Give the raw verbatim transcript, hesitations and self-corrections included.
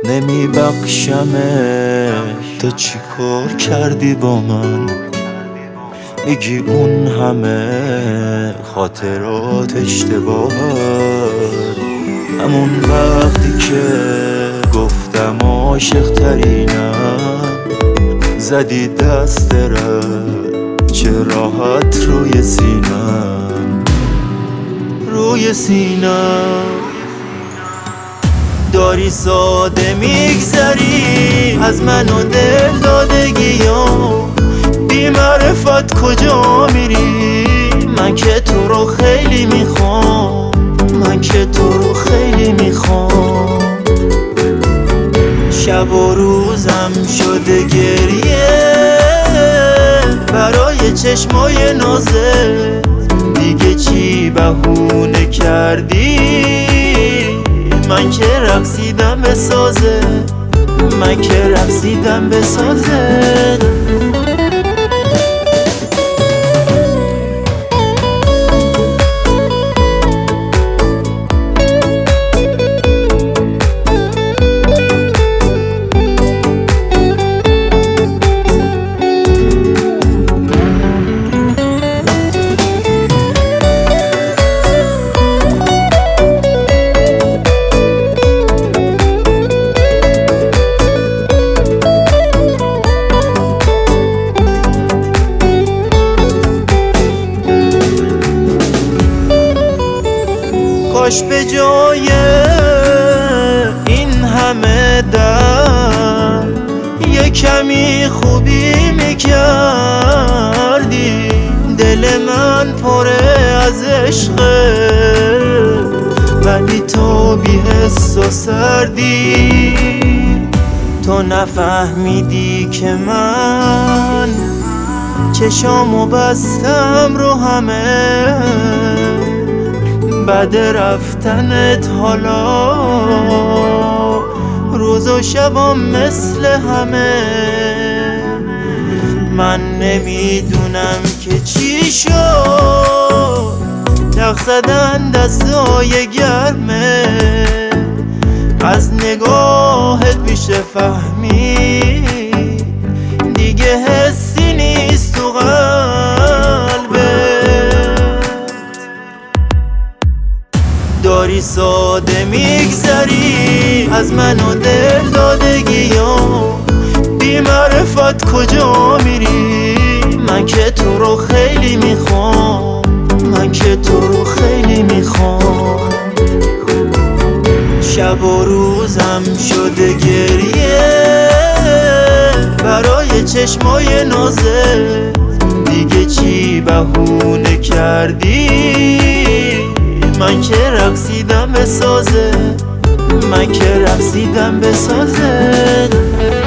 نمی بخشمه. تو چی کار کردی با من؟ میگی اون همه خاطرات اشتباهه. همون وقتی که گفتم عاشق ترینم، زدی دست رد چه راحت روی سینم، روی سینم. داری ساده میگذری از من و دل دادگیام، بی معرفت کجا میری؟ من که تو رو خیلی میخوام، من که تو رو خیلی میخوام. شب و روزم شده گریه برای چشمای نازه. دیگه چی بهونه کردی؟ من که رقصیدم به سازه، من که رقصیدم به سازه. کاش به جای این همه درد یه کمی خوبی میکردی. دل من پره از عشقه ولی تو بی حس و سردی. تو نفهمیدی که من چشامو بستم رو همه، بعد رفتنت حالا روز و شبام مثل همه. من نمیدونم که چی شد، دق زدن دستای گرمه. از نگاهت میشه فهمید دیگه حسی نیست تو قلبت. داری ساده میگذری از من و دل دادگیام، بی معرفت کجا میری؟ من که تو رو خیلی میخوام، من که تو رو خیلی میخوام. شب و روزم شده گریه برای چشمای نازه. دیگه چی بهونه کردی؟ من که رقصیدم به سازه، من که رقصیدم به سازه.